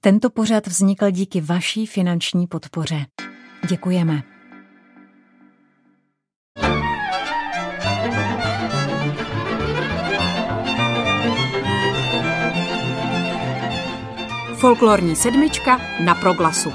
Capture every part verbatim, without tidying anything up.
Tento pořad vznikl díky vaší finanční podpoře. Děkujeme. Folklorní sedmička na Proglasu.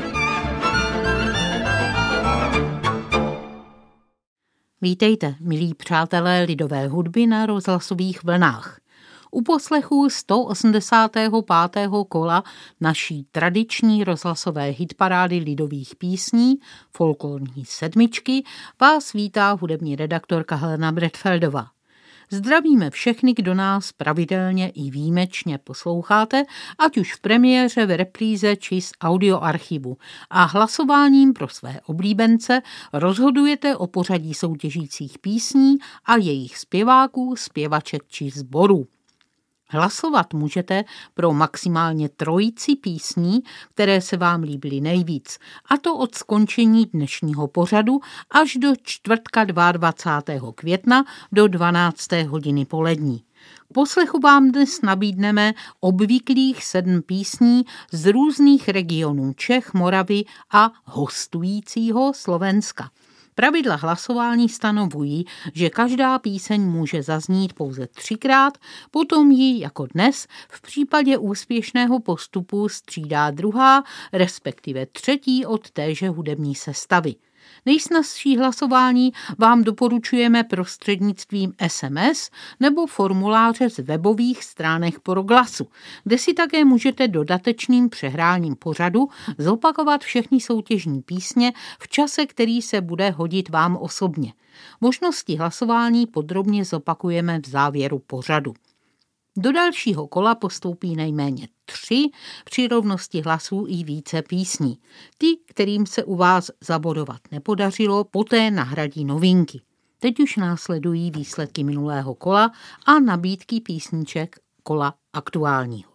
Vítejte, milí přátelé lidové hudby na rozhlasových vlnách. U poslechu sto osmdesátého pátého kola naší tradiční rozhlasové hitparády lidových písní Folklorní sedmičky vás vítá hudební redaktorka Helena Bredfeldová. Zdravíme všechny, kdo nás pravidelně i výjimečně posloucháte, ať už v premiéře, v repríze či z audioarchivu, a hlasováním pro své oblíbence rozhodujete o pořadí soutěžících písní a jejich zpěváků, zpěvaček či sborů. Hlasovat můžete pro maximálně trojici písní, které se vám líbily nejvíc, a to od skončení dnešního pořadu až do čtvrtka dvacátého druhého května do dvanácté hodiny polední. K poslechu vám dnes nabídneme obvyklých sedm písní z různých regionů Čech, Moravy a hostujícího Slovenska. Pravidla hlasování stanovují, že každá píseň může zaznít pouze třikrát, potom ji jako dnes v případě úspěšného postupu střídá druhá, respektive třetí od téže hudební sestavy. Nejsnazší hlasování vám doporučujeme prostřednictvím es em es nebo formuláře z webových stránek Proglasu, kde si také můžete dodatečným přehráním pořadu zopakovat všechny soutěžní písně v čase, který se bude hodit vám osobně. Možnosti hlasování podrobně zopakujeme v závěru pořadu. Do dalšího kola postoupí nejméně tři, při rovnosti hlasů i více písní. Ty, kterým se u vás zabodovat nepodařilo, poté nahradí novinky. Teď už následují výsledky minulého kola a nabídky písniček kola aktuálního.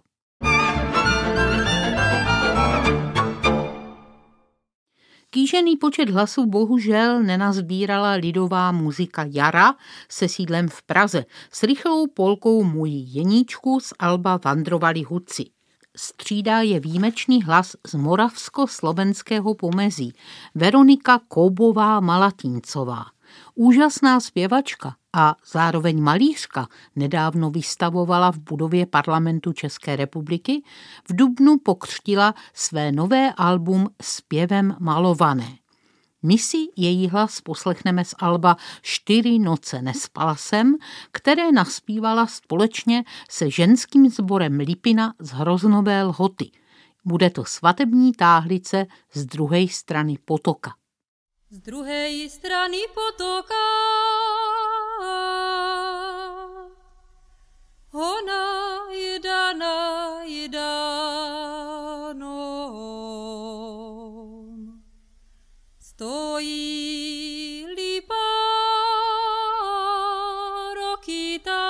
Kýžený počet hlasů bohužel nenazbírala lidová muzika Jara se sídlem v Praze s rychlou polkou Můj Jeníčku z alba Vandrovali hudci. Střídá je výjimečný hlas z moravsko-slovenského pomezí Veronika Koubová-Malatíncová. Úžasná zpěvačka a zároveň malířka nedávno vystavovala v budově Parlamentu České republiky, v dubnu pokřtila své nové album Zpěvem malované. My si její hlas poslechneme z alba Čtyři noce nespala jsem, které naspívala společně se ženským sborem Lipina z Hroznové Lhoty. Bude to svatební táhlice z druhé strany potoka. Z druhé strany potoka ona jedana jedanom stojí lipa rokita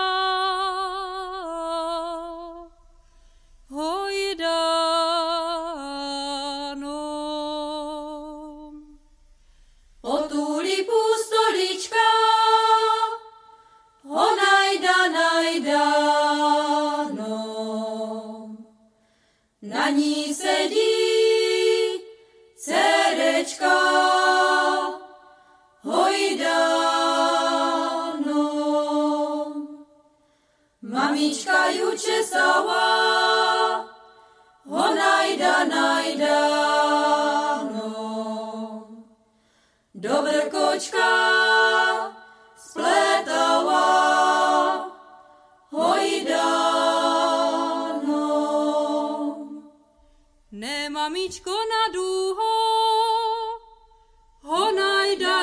hojdanom. O tu lipu stolička onajda najdanom. Na ní sedí dcerečka hojdanom. Mamička ju česala onajda najdanom. Do vrkočka spletala hojdanom. Ne, mamičko, na dúho honajda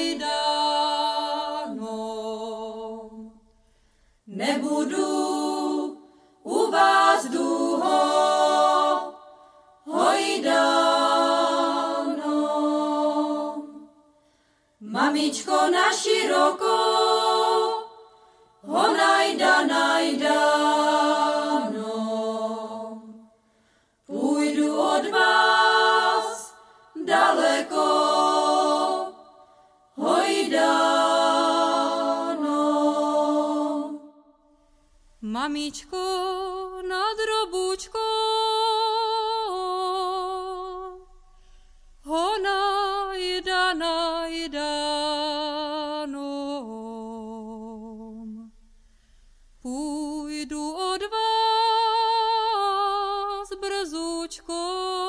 najdanom. Nebudu u vás dúho hojdanom. Mamičko, na široko honajda najdanom. Půjdu od vás daleko hojdanom. Mamičko, nad robučkou Růčko,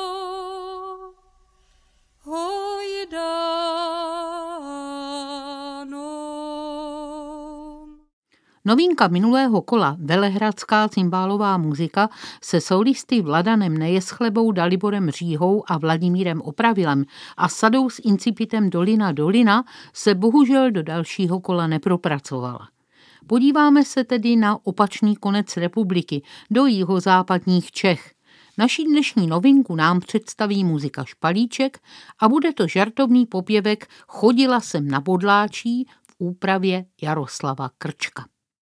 hojdáno. Novinka minulého kola, velehradská cymbálová muzika, se solisty Vladanem Nejeschlebou, Daliborem Říhou a Vladimírem Opravilem a sadou s incipitem Dolina Dolina se bohužel do dalšího kola nepropracovala. Podíváme se tedy na opačný konec republiky, do jihozápadních Čech. Naší dnešní novinku nám představí muzika Špalíček a bude to žartovný popěvek Chodila jsem na bodláčí v úpravě Jaroslava Krčka.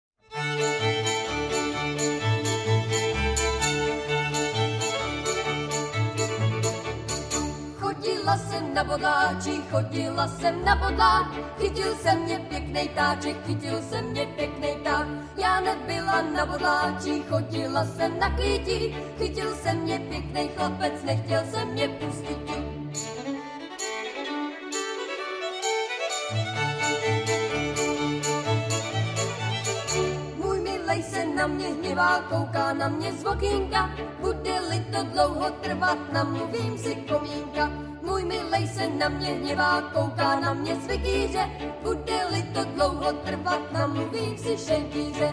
Chodila jsem na bodláči, chodila jsem na bodlák, chytil jsem mě pěknej táček, chytil jsem mě pěknej ták. Já nebyla na bodláči, chodila jsem na klíti, chytil jsem mě pěknej chlapec, nechtěl jsem mě pustit. Můj milej se na mě hněvá, kouká na mě z okýnka, bude-li to dlouho trvat, namluvím si komínka. Můj milej se na mě hněvá, kouká na mě z vikýře, bude-li to dlouho trvat, namluvím si šenkýře.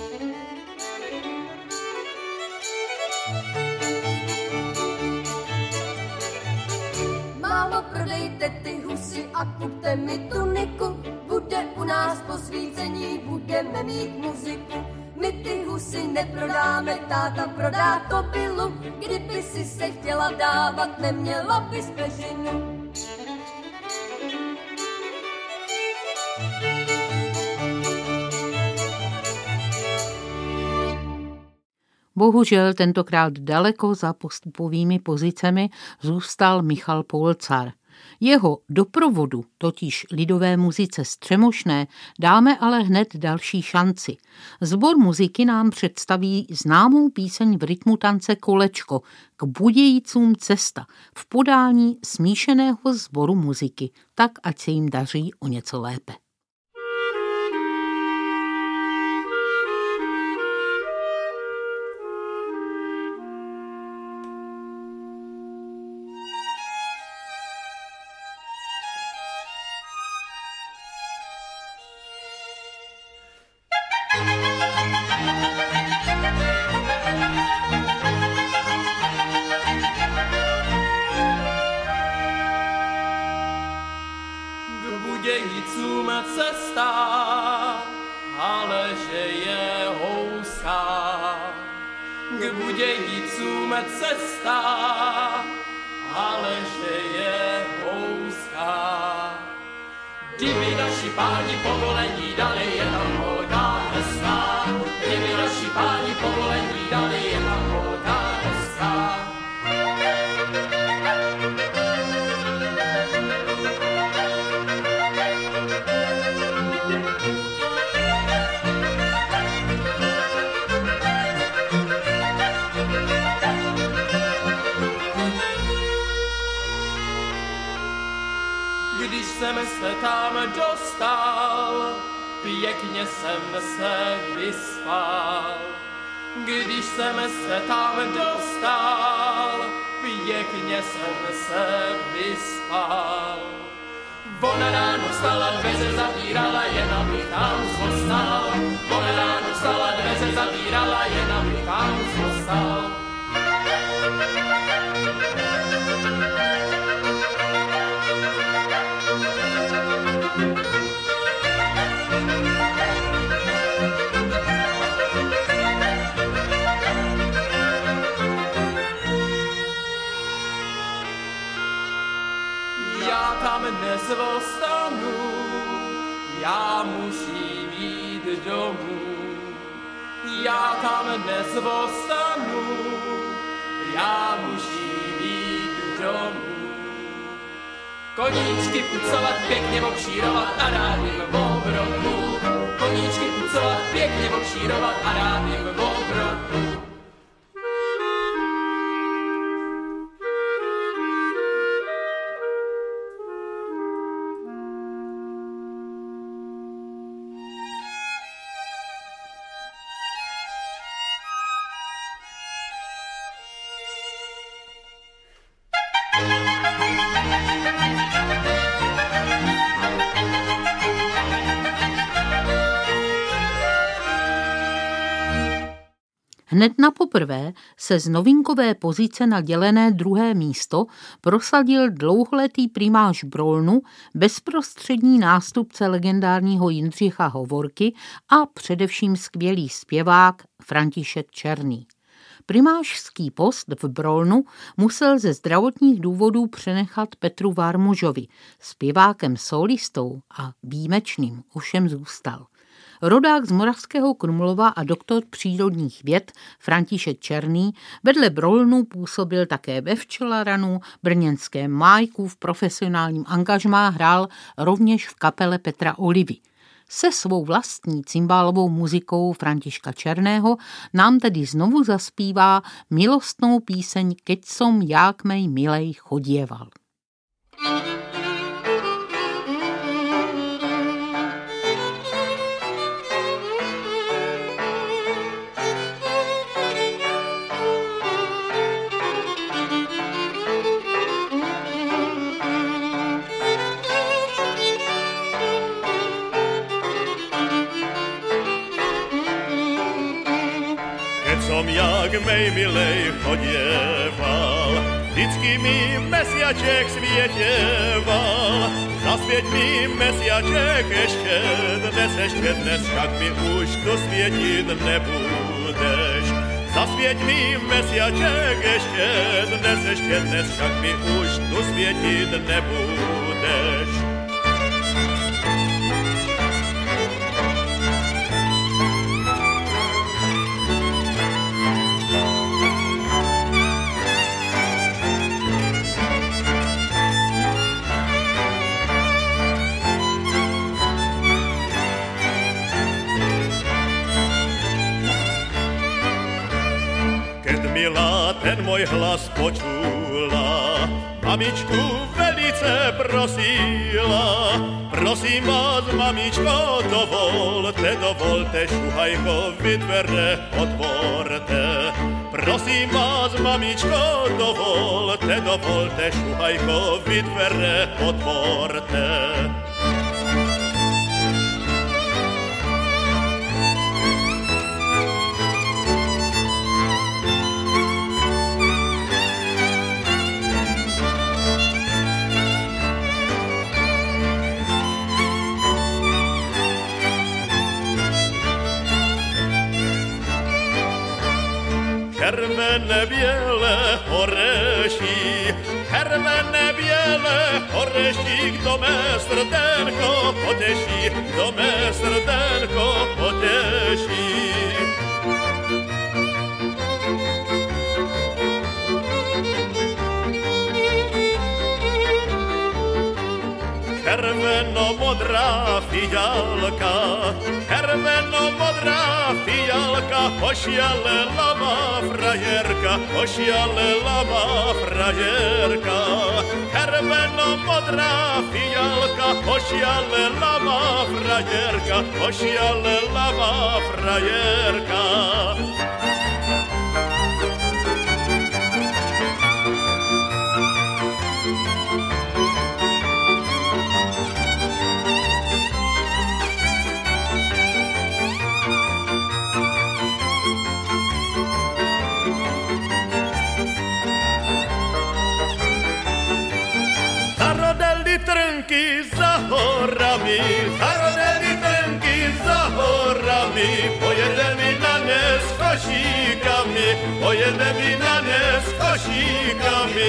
Mámo, prodejte ty husy a kupte mi tuniku, bude u nás posvícení, budeme mít muziku. My ty husy neprodáme, táta prodá kobylu, kdyby si se chtěla dávat, neměla bys peřinu. Bohužel tentokrát daleko za postupovými pozicemi zůstal Michal Polcar. Jeho doprovodu, totiž lidové muzice Střemošné, dáme ale hned další šanci. Sbor muziky nám představí známou píseň v rytmu tance Kolečko K Budějicům cesta v podání smíšeného sboru muziky, tak ať se jim daří o něco lépe. Budějicům cesta, ale že je houská. K Budějicům cesta, ale že je houská. Kdyby naši páni povolení dali, je tam holka hezká. Kdyby naši páni povolení dali, je tam holka hezká. Když jsem se tam dostal, pěkně jsem se vyspal. Když jsem se tam dostal, pěkně jsem se vyspal. Ona ráno vstala, dveře zavírala, jen abych tam zůstal. Ona ráno vstala, dveře zavírala, jen abych tam zůstal. Já tam nezvostanu, já musím jít domů. Já tam nezvostanu, já musím jít domů. Koníčky pucovat, pěkně okšírovat a dát jim obroku. Koníčky pucovat, pěkně okšírovat a dát jim obroku. Hned na poprvé se z novinkové pozice na dělené druhé místo prosadil dlouholetý primář Brolnu, bezprostřední nástupce legendárního Jindřicha Hovorky a především skvělý zpěvák František Černý. Primářský post v Brolnu musel ze zdravotních důvodů přenechat Petru Varmužovi, zpěvákem solistou a výjimečným ovšem zůstal. Rodák z Moravského Krumlova a doktor přírodních věd František Černý vedle Brolnu působil také ve Včelaranu, brněnském Májku, v profesionálním angažmá hrál rovněž v kapele Petra Olivy. Se svou vlastní cimbálovou muzikou Františka Černého nám tedy znovu zaspívá milostnou píseň Keď som já k mej milej chodieval. Som jak mej milej chodieval, vždycky mi mesiaček svieteval. Zasvieť mi mesiaček ešte dnes, ešte dnes, však mi už tu svietiť nebudeš. Zasvieť mi mesiaček ešte dnes, ešte dnes, však mi už tu svietiť nebudeš. Milá ten môj hlas počula, mamičku velice prosila. Prosím vás, mamičko, dovolte, dovolte, šuhajkovi dvere otvorte. Prosím vás, mamičko, dovolte, dovolte, šuhajkovi dvere otvorte. Červené biele oreší, červené biele oreší, kdo mé srdenko poteší, kdo mé srdenko poteší. Červeno-modrá fialka, červeno-modrá fialka, ošialela má frajerka, ošialela má frajerka. Červeno-modrá fialka, ošialela má frajerka, ošialela má frajerka. Trnky za horami, zarodeli trnky za horami, pojede mi na ne s košíkami, pojede mi na ne s košíkami.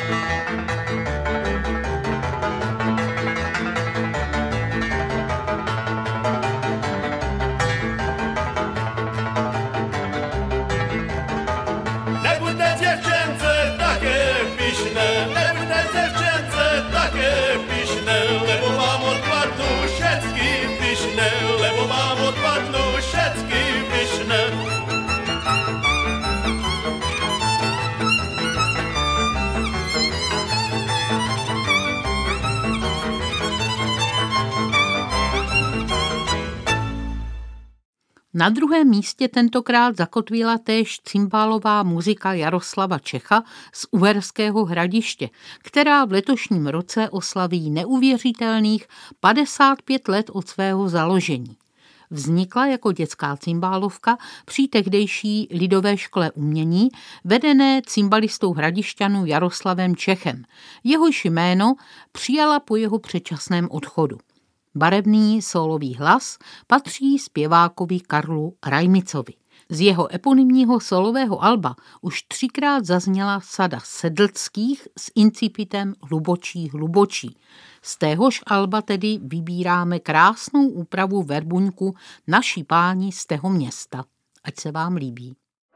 Nebude dziewczęce takie pyszne, nebude dziewczęce takie pyszne, lebo mám odpadnú všetky pyšné, lebo mám odpadnú všetky pyšné. Na druhém místě tentokrát zakotvila též cimbálová muzika Jaroslava Čecha z Uherského Hradiště, která v letošním roce oslaví neuvěřitelných padesát pět let od svého založení. Vznikla jako dětská cymbálovka při tehdejší lidové škole umění, vedené cymbalistou Hradišťanu Jaroslavem Čechem. Jehož jméno přijala po jeho předčasném odchodu. Barevný sólový hlas patří zpěvákovi Karlu Rajmicovi. Z jeho eponymního solového alba už třikrát zazněla sada sedlckých s incipitem Hlubočí, hlubočí. Z téhož alba tedy vybíráme krásnou úpravu verbuňku Naší páni z tého města. Ať se vám líbí.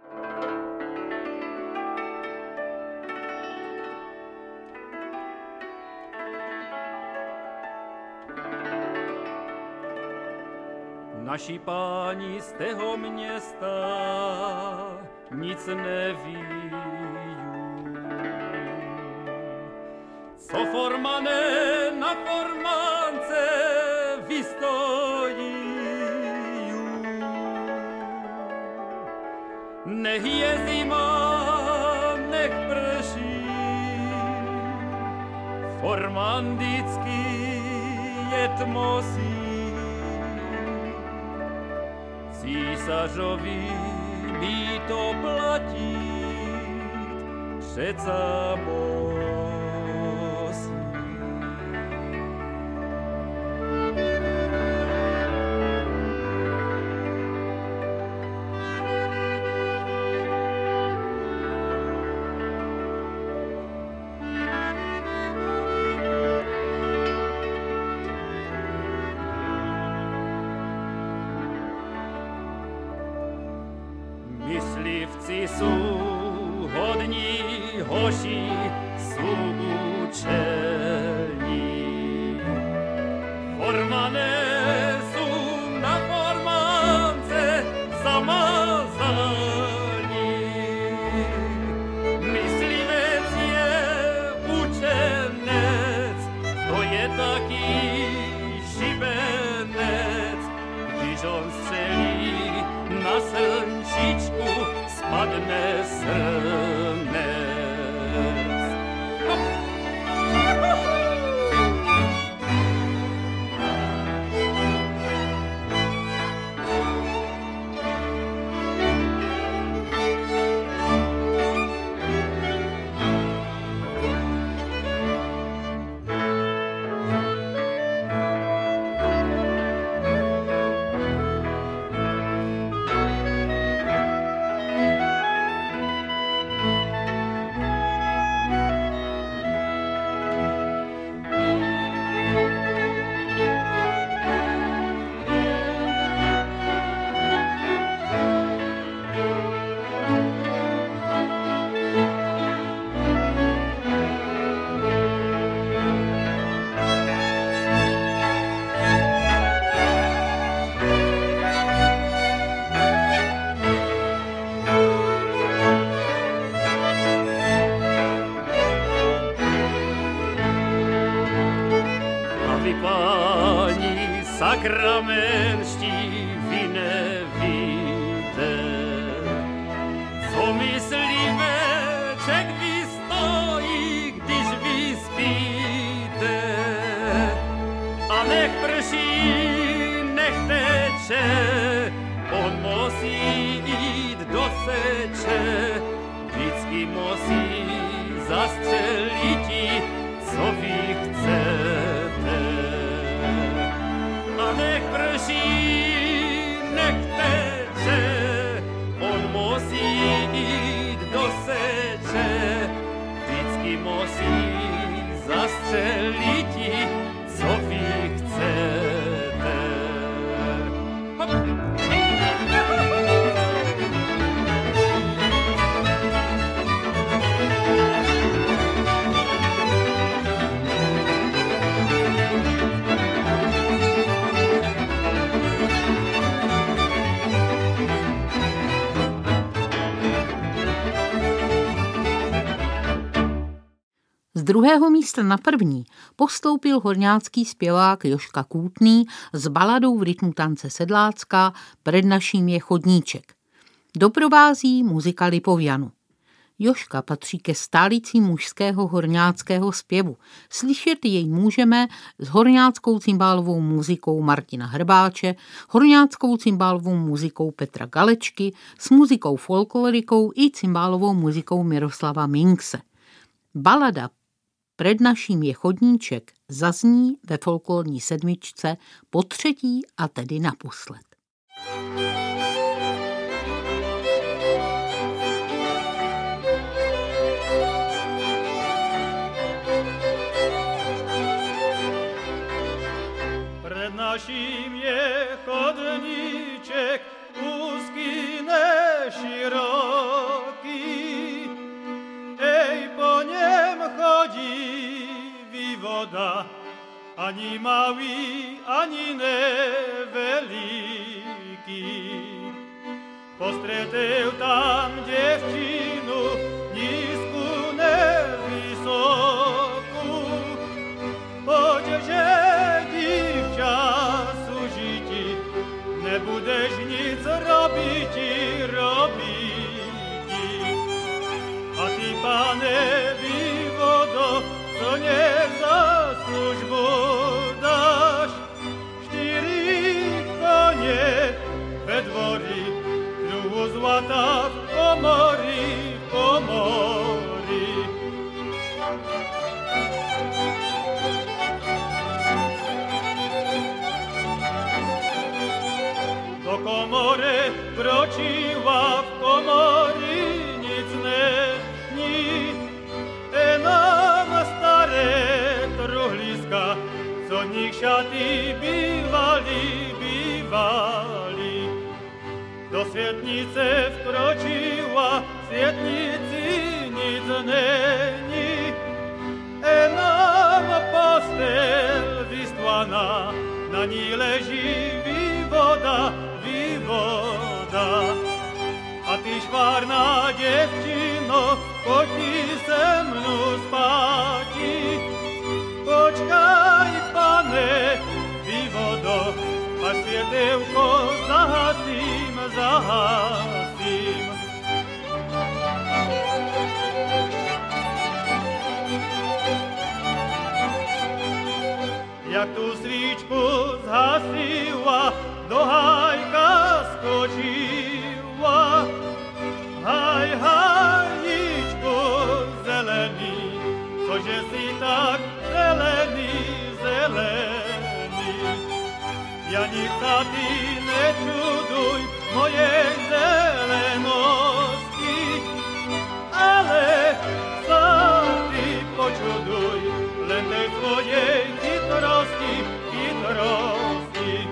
Naši páni z tého města nic neví. Co formané na formance vystojí. Nech je zima, nech prší, formandický je tmosí. Císařovi mi to platí, přeca musí. Myslivci jsou hodní hoši, jsou účelní. Formané jsou na formance zamazání. Myslivec je učenec, to je taky šibenec, když on střelí na slnčičku, spadne srnec. Sakramenští vy nevíte, co mysliveček vystojí, když vy spíte. A nech prší, nech teče, on musí jít do seče, vždycky musí zastřeliti, co vy chcete. Nech prší, nech teče, on musí jít do seče, vždycky musí zastřeliti, co vy chcete. Hop. Z druhého místa na první postoupil horňácký zpěvák Jožka Kůtný s baladou v rytmu tance sedlácká Před naším je chodníček. Doprovází muzika Lipovianu. Jožka patří ke stálicí mužského horňáckého zpěvu. Slyšet jej můžeme s horňáckou cymbálovou muzikou Martina Hrbáče, horňáckou cymbálovou muzikou Petra Galečky, s muzikou folklorikou i cymbálovou muzikou Miroslava Minkse. Balada Pred naším je chodníček zazní ve folklorní sedmičce po třetí a tedy naposled. Pred naším je chodníček úzký neširoký, ej, po něm chodí vývoda, ani malý, ani neveliký. Postřetil tam děvčinu, nízku nevysokou, poďže dívča služiti, nebudeš nic robiti, robiti. A ty, pane vývodo, co mě za službu dáš, čtyři koně ve dvori, druhu zlata v komori, v komori. Do komory kročila, v komori nic není, e nám staré truhliska, co nich šaty bývali, bývali. Do světnice vkročila, v světnici nic není, e nám postel vystvaná, na ní leží vývoda, vývoda. A ty švárná děvčino, pojď se mnou spáti. Počkaj, pane vývodo, a světelko zahasím, zahasím. Jak tu svíčku zhasila, do hájka skočila. Haj, hajíčku zelený, cože si tak zelený, zelený. Janica, ty nečuduj mojej zelenosti, ale sám ty počuduj len tej tvojej chytrosti, chytrosti.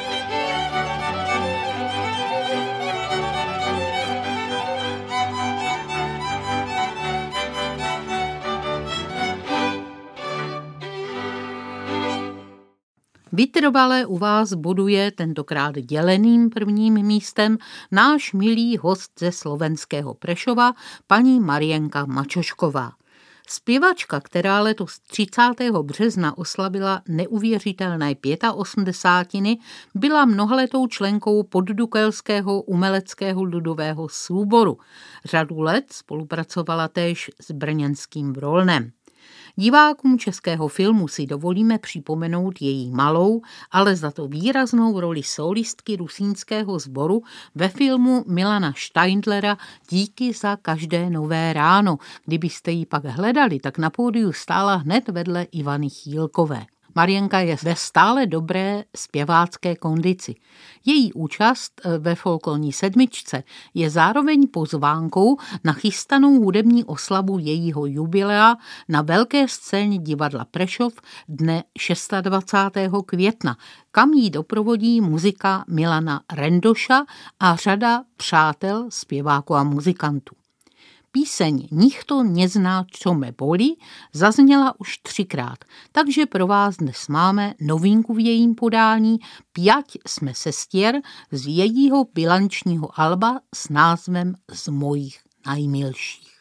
Vytrvale u vás boduje tentokrát děleným prvním místem náš milý host ze slovenského Prešova, paní Marienka Mačošková. Zpěvačka, která letos třicátého března oslavila neuvěřitelné osmdesátiny, byla mnohaletou členkou Poddukelského uměleckého ludového souboru. Řadu let spolupracovala též s brněnským Vrolnem. Divákům českého filmu si dovolíme připomenout její malou, ale za to výraznou roli solistky rusínského sboru ve filmu Milana Steindlera Díky za každé nové ráno. Kdybyste ji pak hledali, tak na pódiu stála hned vedle Ivany Chýlkové. Marienka je ve stále dobré zpěvácké kondici. Její účast ve folklorní sedmičce je zároveň pozvánkou na chystanou hudební oslavu jejího jubilea na velké scéně divadla Prešov dne dvacátého šestého května, kam jí doprovodí muzika Milana Rendoša a řada přátel, zpěváků a muzikantů. Píseň Nikto nezná, čo me bolí zazněla už třikrát, takže pro vás dnes máme novinku v jejím podání Pěť jsme sestier z jejího bilančního alba s názvem Z mojich najmilších.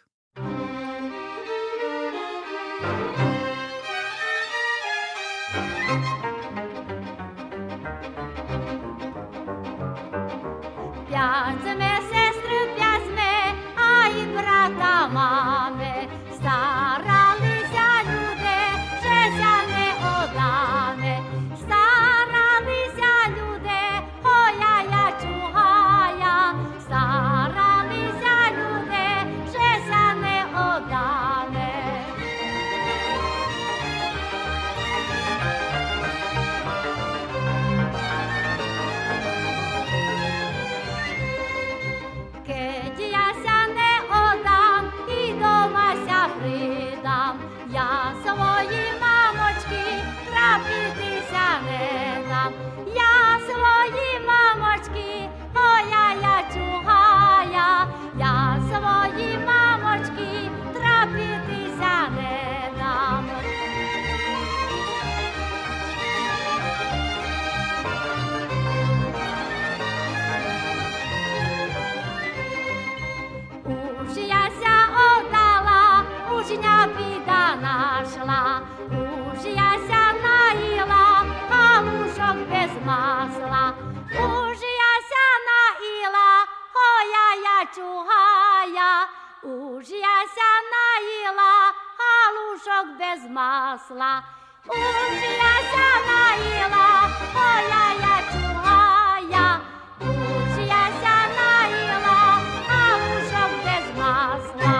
Pět jsme sestry, pět jsme aj brata Starali se ľudé, že sa neodáme. Starali se ľudé, hojaja, čuhaja. Starali se ľudé, že sa neodáme. Keď ja sa neodám, i doma sa pridám. Ja svojim mamočky trápiti sa nedám. Ja svojim mamočky, hojaja, čuhaja. Ja svojim mamočky trápiti sa nedám. Už ja sa oddala, už ňapida našla. Už ja sa najila, halušok bez masla. Už ja sa najila, hojaja, čuhaja. Už ja sa najila, halušok bez masla. Už ja sa najila, hojaja, čuhaja. Už ja sa najila, halušok bez masla.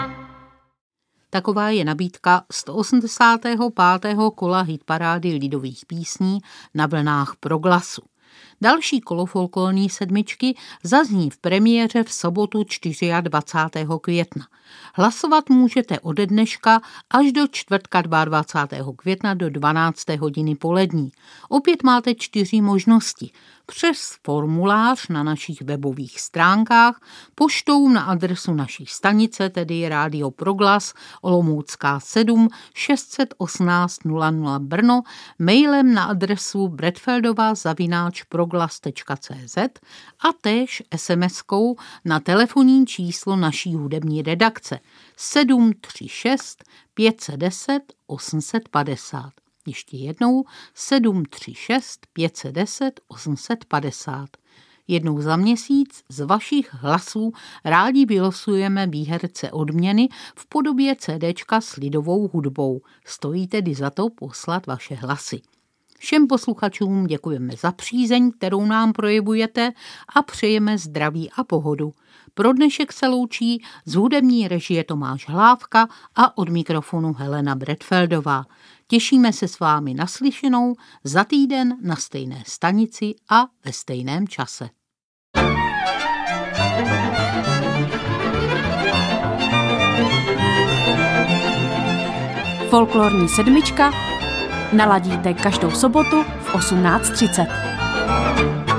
Taková je nabídka sto osmdesátého pátého kola hitparády lidových písní na vlnách Proglasu. Další kolo folklorní sedmičky zazní v premiéře v sobotu dvacátého čtvrtého května. Hlasovat můžete ode dneška až do čtvrtka dvacátého druhého května do dvanácté hodiny polední. Opět máte čtyři možnosti. Přes formulář na našich webových stránkách, poštou na adresu naší stanice, tedy Rádio Proglas, Olomoucká sedm šest set osmnáct nula nula Brno, mailem na adresu bredfeldova zavináč proglas tečka cé zet a též es em eskou na telefonní číslo naší hudební redakce sedm tři šest pět set deset osm set padesát. Ještě jednou sedm tři šest pět set deset osm set padesát. Jednou za měsíc z vašich hlasů rádi vylosujeme výherce odměny v podobě CDčka s lidovou hudbou. Stojí tedy za to poslat vaše hlasy. Všem posluchačům děkujeme za přízeň, kterou nám projevujete a přejeme zdraví a pohodu. Pro dnešek se loučí z hudební režie Tomáš Hlávka a od mikrofonu Helena Bredfeldová. Těšíme se s vámi naslyšenou za týden na stejné stanici a ve stejném čase. Folklorní sedmička naladíte každou sobotu v osmnáct třicet.